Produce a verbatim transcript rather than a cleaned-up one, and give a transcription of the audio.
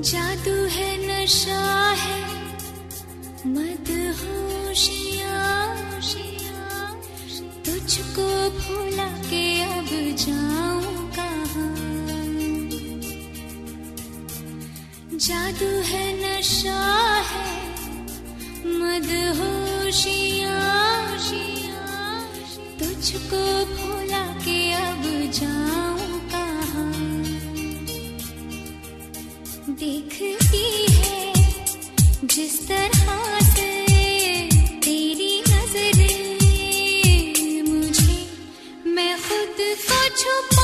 जादू है नशा है मदहोशियाँ, तुझको भुला के अब जाऊं कहाँ। जादू है नशा है मदहोशियाँ, तुझको भुला के अब जाऊं कहाँ। देखती है जिस तरह से तेरी नजरें मुझे, मैं खुद को छुपा